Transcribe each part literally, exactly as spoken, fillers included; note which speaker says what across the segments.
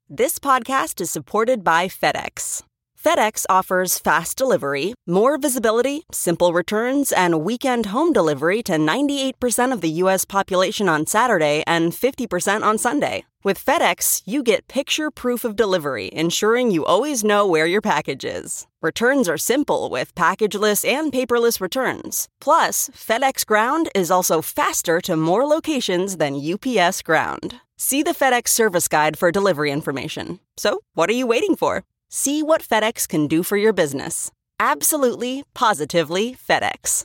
Speaker 1: This podcast is supported by FedEx. FedEx offers fast delivery, more visibility, simple returns, and weekend home delivery to ninety-eight percent of the U S population on Saturday and fifty percent on Sunday. With FedEx, you get picture proof of delivery, ensuring you always know where your package is. Returns are simple with packageless and paperless returns. Plus, FedEx Ground is also faster to more locations than U P S Ground. See the FedEx service guide for delivery information. So, what are you waiting for? See what FedEx can do for your business. Absolutely, positively FedEx.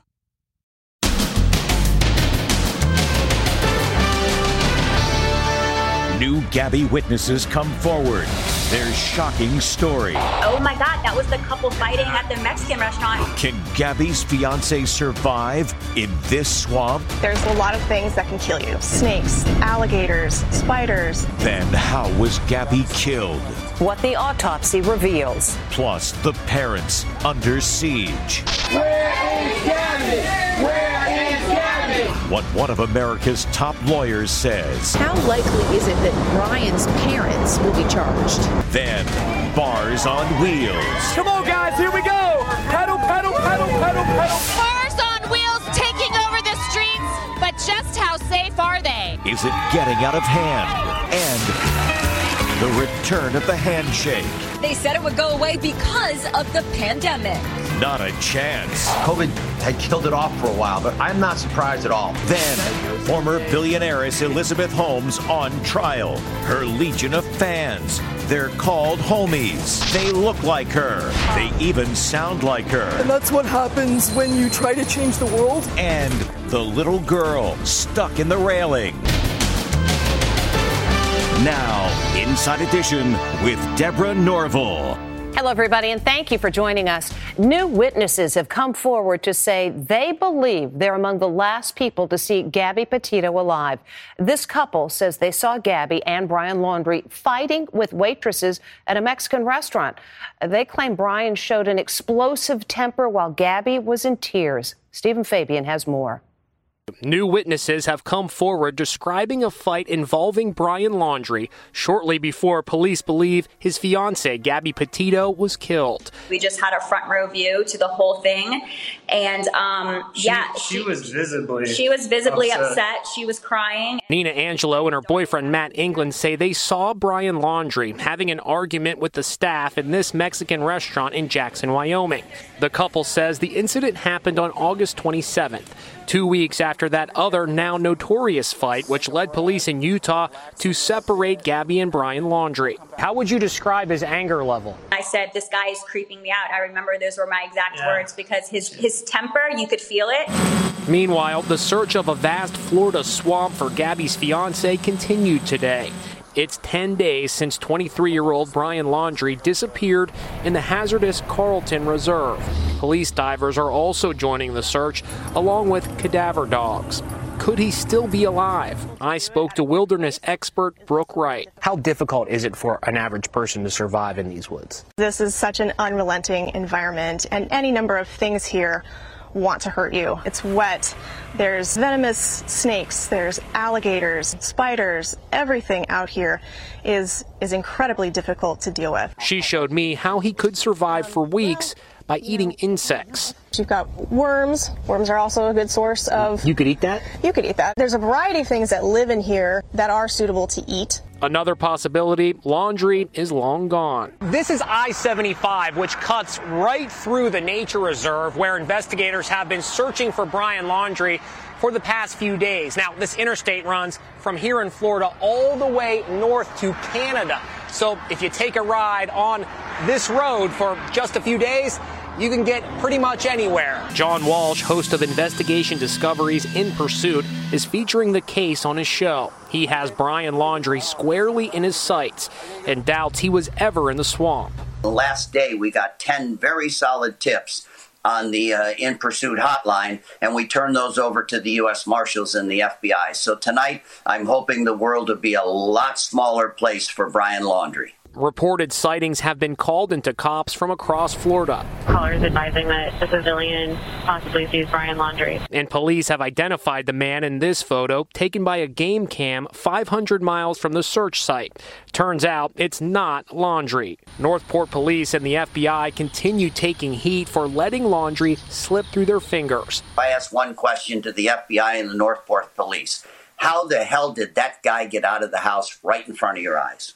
Speaker 2: New Gabby witnesses come forward. Their shocking story.
Speaker 3: Oh my God, that was the couple fighting at the Mexican restaurant.
Speaker 2: Can Gabby's fiancé survive in this swamp?
Speaker 4: There's a lot of things that can kill you. Snakes, alligators, spiders.
Speaker 2: Then how was Gabby killed?
Speaker 5: What the autopsy reveals.
Speaker 2: Plus, the parents under siege.
Speaker 6: Where is Gabby? Where is Gabby?
Speaker 2: What one of America's top lawyers says.
Speaker 7: How likely is it that Brian's parents will be charged?
Speaker 2: Then, bars on wheels.
Speaker 8: Come on, guys, here we go. Pedal, pedal, pedal, pedal, pedal.
Speaker 9: Bars on wheels taking over the streets, but just how safe are they?
Speaker 2: Is it getting out of hand? And the return of the handshake.
Speaker 10: They said it would go away because of the pandemic.
Speaker 2: Not a chance.
Speaker 11: COVID had killed it off for a while, but I'm not surprised at all.
Speaker 2: Then, former billionaireess Elizabeth Holmes on trial. Her legion of fans. They're called homies. They look like her. They even sound like her.
Speaker 12: And that's what happens when you try to change the world.
Speaker 2: And the little girl stuck in the railing. Now, Inside Edition with Deborah Norville.
Speaker 5: Hello, everybody, and thank you for joining us. New witnesses have come forward to say they believe they're among the last people to see Gabby Petito alive. This couple says they saw Gabby and Brian Laundrie fighting with waitresses at a Mexican restaurant. They claim Brian showed an explosive temper while Gabby was in tears. Stephen Fabian has more.
Speaker 13: New witnesses have come forward describing a fight involving Brian Laundrie shortly before police believe his fiancée, Gabby Petito, was killed.
Speaker 3: We just had a front row view to the whole thing. And um,
Speaker 14: she,
Speaker 3: yeah,
Speaker 14: she, she was visibly
Speaker 3: she was visibly
Speaker 14: upset.
Speaker 3: upset. She was crying.
Speaker 13: Nina Angelo and her boyfriend Matt England say they saw Brian Laundrie having an argument with the staff in this Mexican restaurant in Jackson, Wyoming. The couple says the incident happened on August twenty-seventh, two weeks after that other now notorious fight, which led police in Utah to separate Gabby and Brian Laundrie. How would you describe his anger level?
Speaker 3: I said, this guy is creeping me out. I remember those were my exact
Speaker 14: yeah.
Speaker 3: words because his, his temper, you could feel it.
Speaker 13: Meanwhile, the search of a vast Florida swamp for Gabby's fiancé continued today. It's ten days since twenty-three-year-old Brian Laundrie disappeared in the hazardous Carlton Reserve. Police divers are also joining the search, along with cadaver dogs. Could he still be alive? I spoke to wilderness expert Brooke Wright. How difficult is it for an average person to survive in these woods?
Speaker 4: This is such an unrelenting environment, and any number of things here want to hurt you. It's wet. There's venomous snakes. There's alligators, spiders. Everything out here is is incredibly difficult to deal with.
Speaker 13: She showed me how he could survive for weeks by eating insects.
Speaker 4: You've got worms. Worms are also a good source of...
Speaker 13: You could eat that?
Speaker 4: You could eat that. There's a variety of things that live in here that are suitable to eat.
Speaker 13: Another possibility, Laundrie is long gone. This is I seventy-five, which cuts right through the nature reserve where investigators have been searching for Brian Laundrie for the past few days. Now, this interstate runs from here in Florida all the way north to Canada. So if you take a ride on this road for just a few days, you can get pretty much anywhere. John Walsh, host of Investigation Discoveries In Pursuit, is featuring the case on his show. He has Brian Laundrie squarely in his sights and doubts he was ever in the swamp.
Speaker 15: The last day, we got ten very solid tips on the uh, In Pursuit hotline, and we turned those over to the U S Marshals and the F B I. So tonight, I'm hoping the world will be a lot smaller place for Brian Laundrie.
Speaker 13: Reported sightings have been called into cops from across Florida.
Speaker 14: Callers advising that a civilian possibly sees Brian Laundrie.
Speaker 13: And police have identified the man in this photo taken by a game cam five hundred miles from the search site. Turns out it's not Laundrie. Northport police and the F B I continue taking heat for letting Laundrie slip through their fingers.
Speaker 15: I asked one question to the F B I and the Northport police. How the hell did that guy get out of the house right in front of your eyes?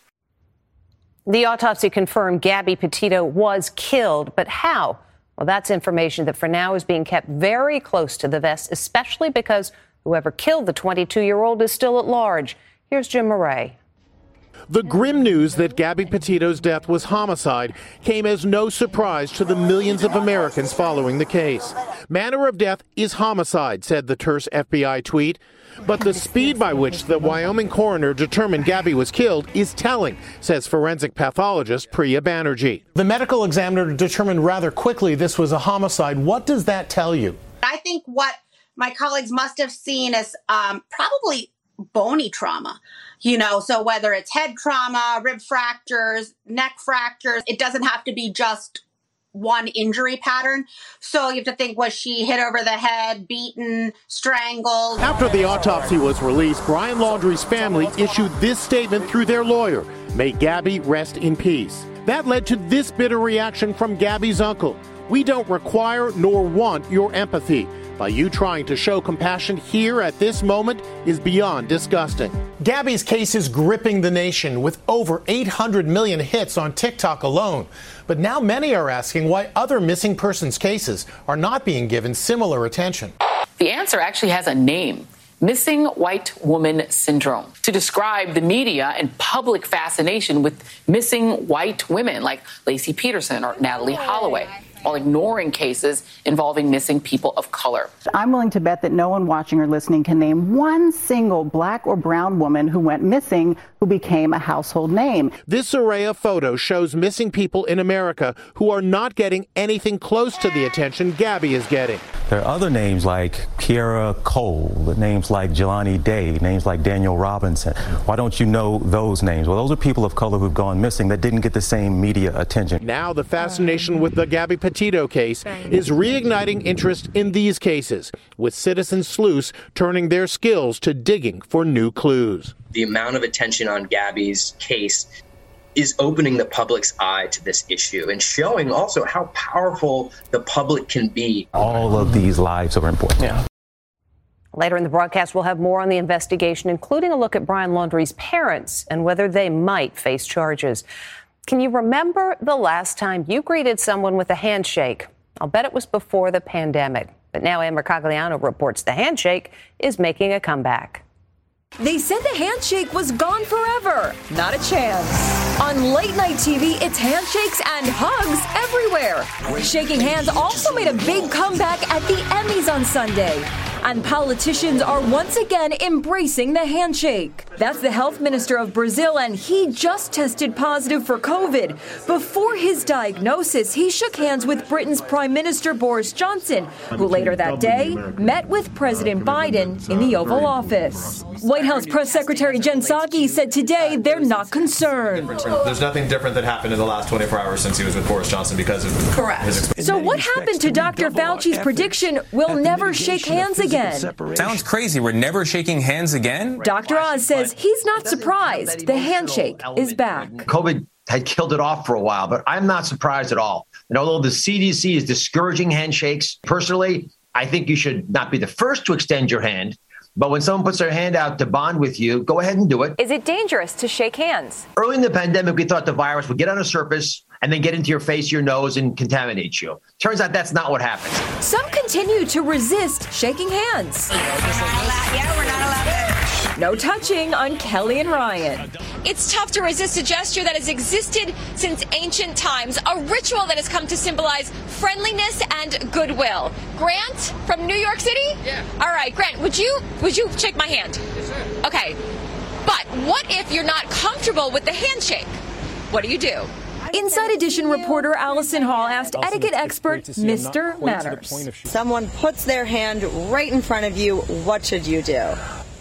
Speaker 5: The autopsy confirmed Gabby Petito was killed, but how? Well, that's information that for now is being kept very close to the vest, especially because whoever killed the twenty-two-year-old is still at large. Here's Jim Murray.
Speaker 16: The grim news that Gabby Petito's death was homicide came as no surprise to the millions of Americans following the case. Manner of death is homicide, said the terse F B I tweet. But the speed by which the Wyoming coroner determined Gabby was killed is telling, says forensic pathologist Priya Banerjee.
Speaker 17: The medical examiner determined rather quickly this was a homicide. What does that tell you?
Speaker 18: I think what my colleagues must have seen is um, probably bony trauma, you know, so whether it's head trauma, rib fractures, neck fractures, it doesn't have to be just one injury pattern. So you have to think, was she hit over the head, beaten, strangled?
Speaker 16: After the autopsy was released, Brian Laundrie's family issued this statement through their lawyer: "May Gabby rest in peace." That led to this bitter reaction from Gabby's uncle: "We don't require nor want your empathy. By you trying to show compassion here at this moment is beyond disgusting."
Speaker 17: Gabby's case is gripping the nation with over eight hundred million hits on TikTok alone. But now many are asking why other missing persons cases are not being given similar attention.
Speaker 19: The answer actually has a name: Missing White Woman Syndrome, to describe the media and public fascination with missing white women like Lacey Peterson or Natalie Holloway, while ignoring cases involving missing people of color.
Speaker 20: I'm willing to bet that no one watching or listening can name one single black or brown woman who went missing who became a household name.
Speaker 16: This array of photos shows missing people in America who are not getting anything close to the attention Gabby is getting.
Speaker 21: There are other names like Kiera Cole, names like Jelani Day, names like Daniel Robinson. Why don't you know those names? Well, those are people of color who've gone missing that didn't get the same media attention.
Speaker 16: Now the fascination with the Gabby Petito case is reigniting interest in these cases, with citizen sleuths turning their skills to digging for new clues.
Speaker 22: The amount of attention on Gabby's case is opening the public's eye to this issue and showing also how powerful the public can be.
Speaker 21: All of these lives are important. Yeah.
Speaker 5: Later in the broadcast, we'll have more on the investigation, including a look at Brian Laundrie's parents and whether they might face charges. Can you remember the last time you greeted someone with a handshake? I'll bet it was before the pandemic. But now Ann Mercogliano reports the handshake is making a comeback.
Speaker 10: They said the handshake was gone forever. Not a chance. On late night T V, it's handshakes and hugs everywhere. Shaking hands also made a big comeback at the Emmys on Sunday. And politicians are once again embracing the handshake. That's the health minister of Brazil, and he just tested positive for COVID. Before his diagnosis, he shook hands with Britain's Prime Minister Boris Johnson, who later that day met with President Biden in the Oval Office. White House Press Secretary Jen Psaki said today they're not concerned.
Speaker 23: There's nothing different that happened in the last twenty-four hours since he was with Boris Johnson because of
Speaker 10: Correct.
Speaker 23: his experience.
Speaker 10: So what happened to Doctor Fauci's prediction we'll never shake hands again?
Speaker 24: Sounds crazy. We're never shaking hands again?
Speaker 10: Doctor Oz says he's not surprised. The handshake is back.
Speaker 11: COVID had killed it off for a while, but I'm not surprised at all. And although the C D C is discouraging handshakes, personally, I think you should not be the first to extend your hand. But when someone puts their hand out to bond with you, go ahead and do it.
Speaker 25: Is it dangerous to shake hands?
Speaker 11: Early in the pandemic, we thought the virus would get on a surface and then get into your face, your nose, and contaminate you. Turns out that's not what happens.
Speaker 10: Some continue to resist shaking hands.
Speaker 18: Yeah, we're not allowed to.
Speaker 10: No touching on Kelly and Ryan.
Speaker 9: It's tough to resist a gesture that has existed since ancient times, a ritual that has come to symbolize friendliness and goodwill. Grant from New York City?
Speaker 26: Yeah.
Speaker 9: All right, Grant, would you would you shake my hand?
Speaker 26: Yes, sir.
Speaker 9: Okay. But what if you're not comfortable with the handshake? What do you do?
Speaker 10: Inside Edition reporter Allison Hall asked
Speaker 27: Allison,
Speaker 10: etiquette expert Mister Manners.
Speaker 27: Someone puts their hand right in front of you. What should you do?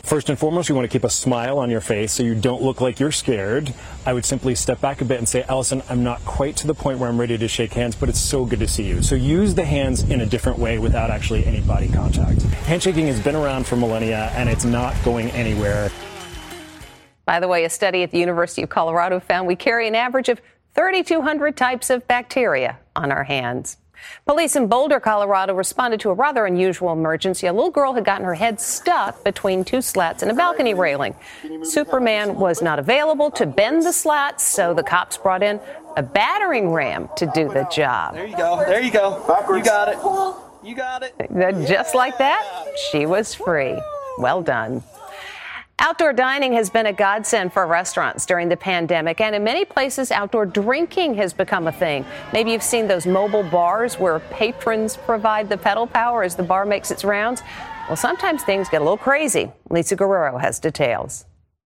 Speaker 1: First and foremost, you want to keep a smile on your face so you don't look like you're scared. I would simply step back a bit and say, Allison, I'm not quite to the point where I'm ready to shake hands, but it's so good to see you. So use the hands in a different way without actually any body contact. Handshaking has been around for millennia, and it's not going anywhere.
Speaker 5: By the way, a study at the University of Colorado found we carry an average of thirty-two hundred types of bacteria on our hands. Police in Boulder, Colorado responded to a rather unusual emergency. A little girl had gotten her head stuck between two slats in a balcony railing. Superman was not available to bend the slats, so the cops brought in a battering ram to do the job.
Speaker 6: There you go. There you go. Backwards. You got it. You got it.
Speaker 5: Just like that, she was free. Well done. Outdoor dining has been a godsend for restaurants during the pandemic, and in many places, outdoor drinking has become a thing. Maybe you've seen those mobile bars where patrons provide the pedal power as the bar makes its rounds. Well, sometimes things get a little crazy. Lisa Guerrero has details.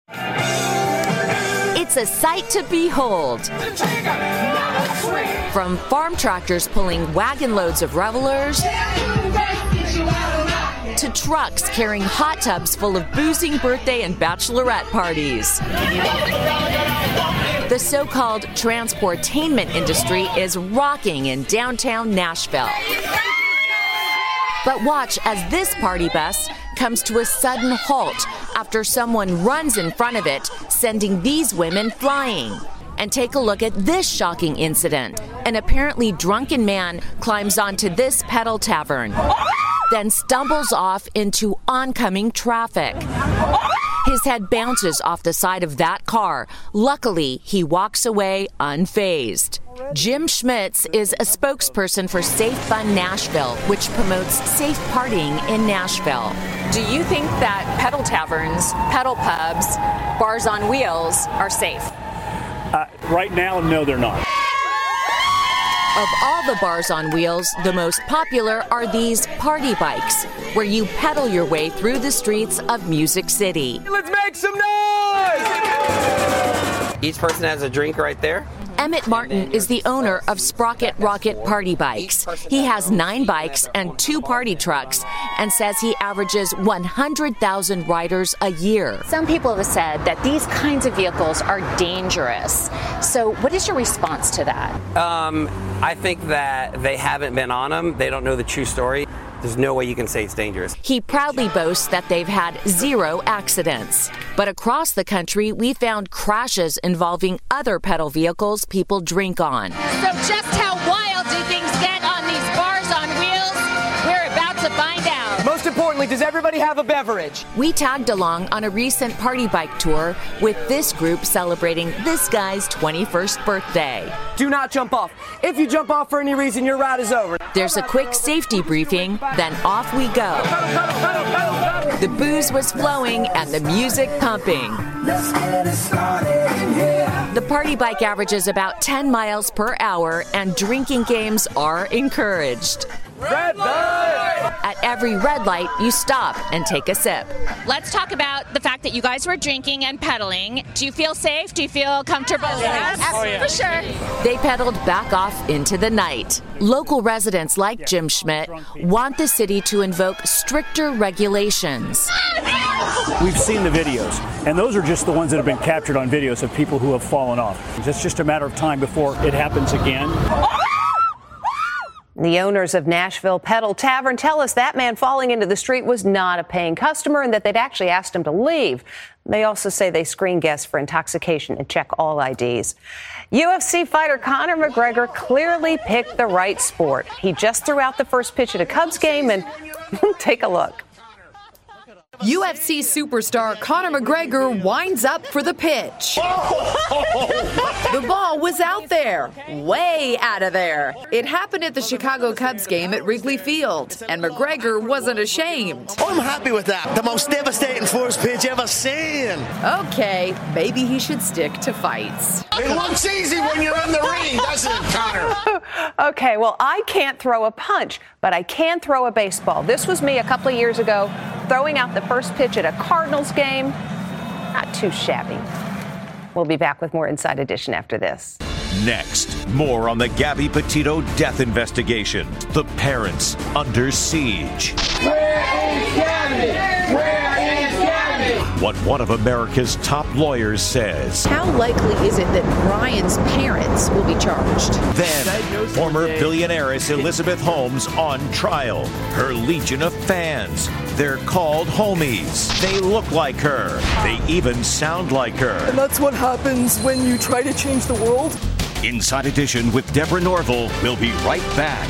Speaker 7: It's a sight to behold. From farm tractors pulling wagon loads of revelers to trucks carrying hot tubs full of boozing birthday and bachelorette parties. The so-called transportainment industry is rocking in downtown Nashville. But watch as this party bus comes to a sudden halt after someone runs in front of it, sending these women flying. And take a look at this shocking incident. An apparently drunken man climbs onto this pedal tavern, then stumbles off into oncoming traffic. His head bounces off the side of that car. Luckily, he walks away unfazed. Jim Schmitz is a spokesperson for Safe Fun Nashville, which promotes safe partying in Nashville.
Speaker 25: Do you think that pedal taverns, pedal pubs, bars on wheels are safe?
Speaker 1: Uh, right now, no, they're not.
Speaker 7: Of all the bars on wheels, the most popular are these party bikes, where you pedal your way through the streets of Music City.
Speaker 6: Let's make some noise! Each person has a drink right there.
Speaker 7: Emmett Martin is the owner of Sprocket Rocket Party Bikes. He has nine bikes and two party trucks and says he averages one hundred thousand riders a year.
Speaker 25: Some people have said that these kinds of vehicles are dangerous. So what is your response to that?
Speaker 6: Um, I think that they haven't been on them. They don't know the true story. There's no way you can say it's dangerous.
Speaker 7: He proudly boasts that they've had zero accidents. But across the country, we found crashes involving other pedal vehicles people drink on.
Speaker 9: So just how wild do things get on these bars on wheels? We're about to find out.
Speaker 6: Most importantly, does everybody have a beverage?
Speaker 7: We tagged along on a recent party bike tour with this group celebrating this guy's twenty-first birthday.
Speaker 6: Do not jump off. If you jump off for any reason, your ride is over.
Speaker 7: There's a quick safety briefing, then off we go. The booze was flowing and the music pumping. The party bike averages about ten miles per hour and drinking games are encouraged.
Speaker 6: Red light!
Speaker 7: At every red light, you stop and take a sip.
Speaker 9: Let's talk about the fact that you guys were drinking and pedaling. Do you feel safe? Do you feel comfortable?
Speaker 7: Yes.
Speaker 9: Oh, yeah. For sure.
Speaker 7: They pedaled back off into the night. Local residents like Jim Schmidt want the city to invoke stricter regulations.
Speaker 1: We've seen the videos, and those are just the ones that have been captured on videos of people who have fallen off. It's just a matter of time before it happens again.
Speaker 5: The owners of Nashville Pedal Tavern tell us that man falling into the street was not a paying customer and that they'd actually asked him to leave. They also say they screen guests for intoxication and check all I Ds. U F C fighter Conor McGregor clearly picked the right sport. He just threw out the first pitch at a Cubs game, and take a look.
Speaker 8: U F C superstar Conor McGregor winds up for the pitch. The ball was out there, way out of there. It happened at the Chicago Cubs game at Wrigley Field, and McGregor wasn't ashamed.
Speaker 12: I'm happy with that. The most devastating first pitch ever seen.
Speaker 8: Okay, maybe he should stick to fights.
Speaker 12: It looks easy when you're in the ring, doesn't it, Conor?
Speaker 5: Okay, well, I can't throw a punch, but I can throw a baseball. This was me a couple of years ago, throwing out the first pitch at a Cardinals game. Not too shabby. We'll be back with more Inside Edition after this.
Speaker 2: Next, more on the Gabby Petito death investigation. The parents under siege.
Speaker 26: Where is Gabby? Where is Gabby?
Speaker 2: what one of America's top lawyers says.
Speaker 8: How likely is it that Brian's parents will be charged?
Speaker 2: Then, former billionaireess Elizabeth Holmes on trial. Her legion of fans. They're called homies. They look like her. They even sound like her.
Speaker 3: And that's what happens when you try to change the world.
Speaker 2: Inside Edition with Deborah Norville. We'll be right back.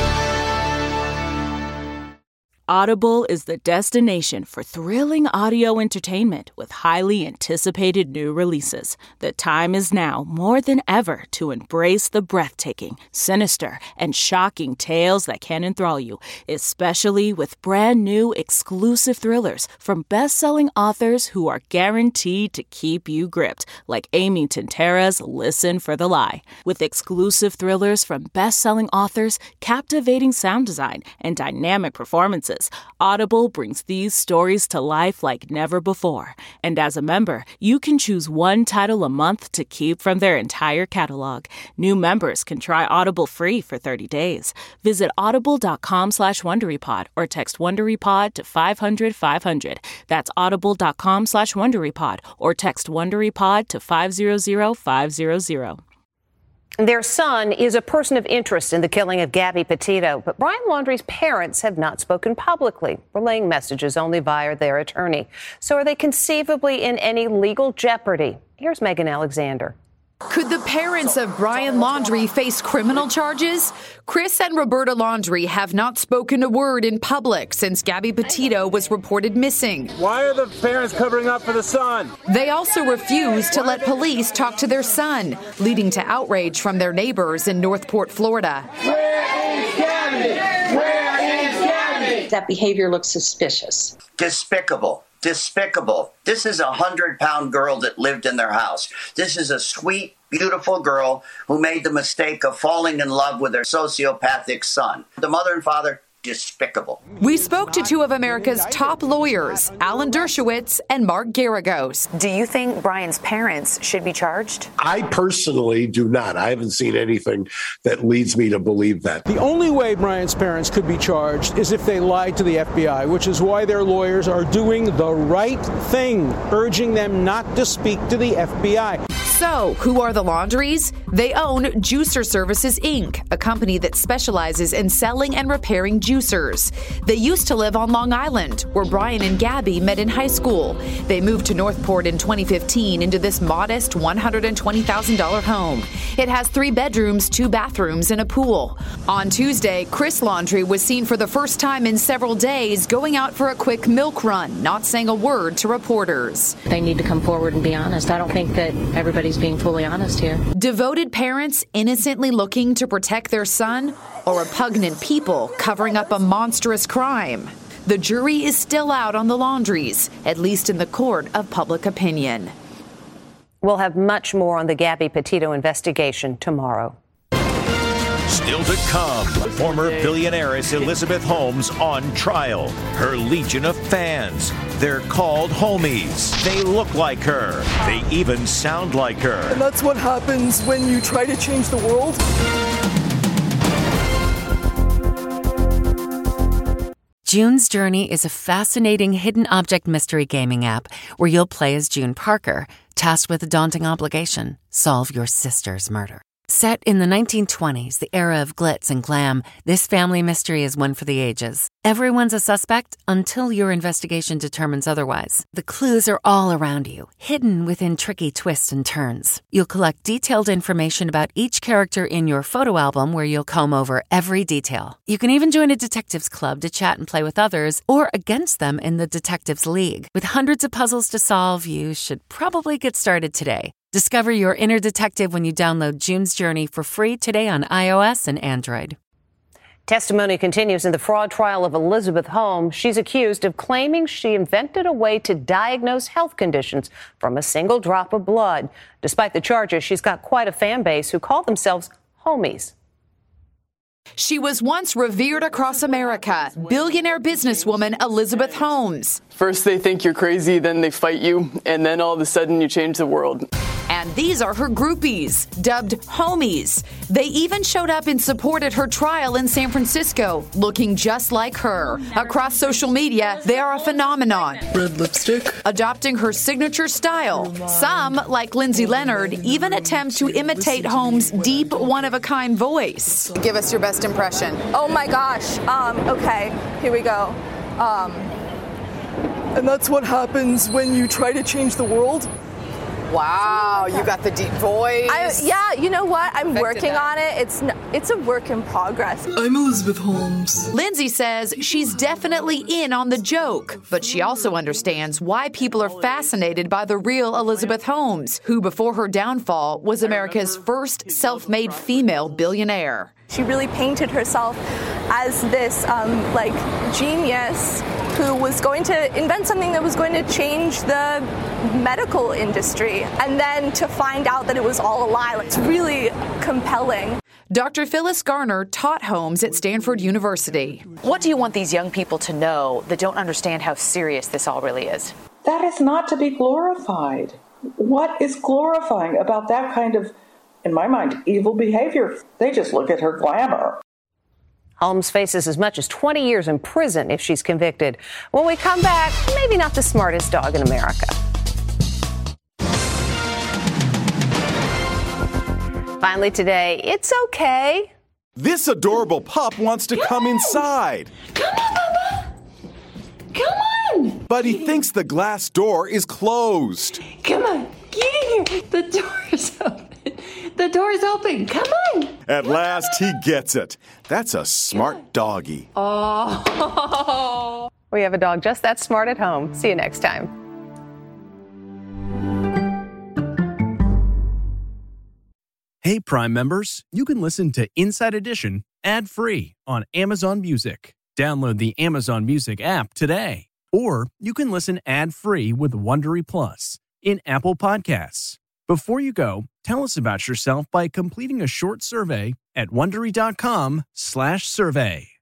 Speaker 4: Audible is the destination for thrilling audio entertainment with highly anticipated new releases. The time is now more than ever to embrace the breathtaking, sinister, and shocking tales that can enthrall you, especially with brand new exclusive thrillers from best-selling authors who are guaranteed to keep you gripped, like Amy Tintera's Listen for the Lie. With exclusive thrillers from best-selling authors, captivating sound design, and dynamic performances, Audible brings these stories to life like never before. And as a member, you can choose one title a month to keep from their entire catalog. New members can try Audible free for thirty days. Visit audible.com slash WonderyPod or text WonderyPod to five hundred five hundred. That's audible.com slash WonderyPod or text WonderyPod to five hundred five hundred.
Speaker 5: Their son is a person of interest in the killing of Gabby Petito, but Brian Laundrie's parents have not spoken publicly, relaying messages only via their attorney. So are they conceivably in any legal jeopardy? Here's Megan Alexander.
Speaker 8: Could the parents of Brian Laundrie face criminal charges? Chris and Roberta Laundrie have not spoken a word in public since Gabby Petito was reported missing.
Speaker 13: Why are the parents covering up for the son?
Speaker 8: They also refuse to let police talk to their son, leading to outrage from their neighbors in Northport, Florida.
Speaker 14: Where is Gabby? Where is Gabby?
Speaker 15: That behavior looks suspicious.
Speaker 26: Despicable. Despicable. This is a hundred-pound girl that lived in their house. This is a sweet, beautiful girl who made the mistake of falling in love with her sociopathic son. The mother and father, despicable.
Speaker 8: We spoke to two of America's top lawyers, Alan Dershowitz and Mark Garagos.
Speaker 25: Do you think Brian's parents should be charged?
Speaker 27: I personally do not. I haven't seen anything that leads me to believe that.
Speaker 13: The only way Brian's parents could be charged is if they lied to the F B I, which is why their lawyers are doing the right thing, urging them not to speak to the F B I.
Speaker 8: So, who are the Laundries? They own Juicer Services, Incorporated, a company that specializes in selling and repairing juicers. They used to live on Long Island, where Brian and Gabby met in high school. They moved to Northport in twenty fifteen into this modest one hundred twenty thousand dollars home. It has three bedrooms, two bathrooms, and a pool. On Tuesday, Chris Laundrie was seen for the first time in several days going out for a quick milk run, not saying a word to reporters.
Speaker 25: They need to come forward and be honest. I don't think that everybody's being fully honest here.
Speaker 8: Devoted parents innocently looking to protect their son, or repugnant people covering up a monstrous crime? The jury is still out on the Laundries, at least in the court of public opinion.
Speaker 5: We'll have much more on the Gabby Petito investigation tomorrow.
Speaker 2: Still to come, former billionaireess Elizabeth Holmes on trial. Her legion of fans. They're called homies. They look like her. They even sound like her.
Speaker 3: And that's what happens when you try to change the world.
Speaker 28: June's Journey is a fascinating hidden object mystery gaming app where you'll play as June Parker, tasked with a daunting obligation: solve your sister's murder. Set in the nineteen twenties, the era of glitz and glam, this family mystery is one for the ages. Everyone's a suspect until your investigation determines otherwise. The clues are all around you, hidden within tricky twists and turns. You'll collect detailed information about each character in your photo album, where you'll comb over every detail. You can even join a detectives club to chat and play with others, or against them in the Detectives League. With hundreds of puzzles to solve, you should probably get started today. Discover your inner detective when you download June's Journey for free today on iOS and Android.
Speaker 5: Testimony continues in the fraud trial of Elizabeth Holmes. She's accused of claiming she invented a way to diagnose health conditions from a single drop of blood. Despite the charges, she's got quite a fan base who call themselves homies.
Speaker 8: She was once revered across America, billionaire businesswoman Elizabeth Holmes.
Speaker 3: First they think you're crazy, then they fight you, and then all of a sudden you change the world.
Speaker 8: And these are her groupies, dubbed homies. They even showed up and supported her trial in San Francisco, looking just like her. Across social media, they are a phenomenon.
Speaker 3: Red lipstick.
Speaker 8: Adopting her signature style. Some, like Lindsay Leonard, even attempt to imitate Holmes' deep, one-of-a-kind voice.
Speaker 16: Give us your best impression.
Speaker 17: Oh my gosh. Um, okay, here we go. Um,
Speaker 3: and that's what happens when you try to change the world.
Speaker 16: Wow, you got the deep voice.
Speaker 17: I, yeah, you know what? I'm working on it. It's n- it's a work in progress.
Speaker 3: I'm Elizabeth Holmes.
Speaker 8: Lindsay says she's definitely in on the joke, but she also understands why people are fascinated by the real Elizabeth Holmes, who before her downfall was America's first self-made female billionaire.
Speaker 17: She really painted herself as this um, like genius who was going to invent something that was going to change the medical industry, and then to find out that it was all a lie. It's really compelling.
Speaker 8: Doctor Phyllis Garner taught Holmes at Stanford University.
Speaker 25: What do you want these young people to know that don't understand how serious this all really is?
Speaker 19: That is not to be glorified. What is glorifying about that kind of, in my mind, evil behavior? They just look at her glamour.
Speaker 5: Holmes faces as much as twenty years in prison if she's convicted. When we come back, maybe not the smartest dog in America. Finally today, it's okay.
Speaker 20: This adorable pup wants to come, come inside.
Speaker 14: Come on, Papa. Come on.
Speaker 20: But he thinks the glass door is closed.
Speaker 14: Come on, get in here. The door is open. The door's open. Come on.
Speaker 20: At last, he gets it. That's a smart doggy.
Speaker 5: Oh. We have a dog just that smart at home. See you next time.
Speaker 21: Hey, Prime members, you can listen to Inside Edition ad-free on Amazon Music. Download the Amazon Music app today. Or you can listen ad-free with Wondery Plus in Apple Podcasts. Before you go, tell us about yourself by completing a short survey at Wondery dot com slash survey.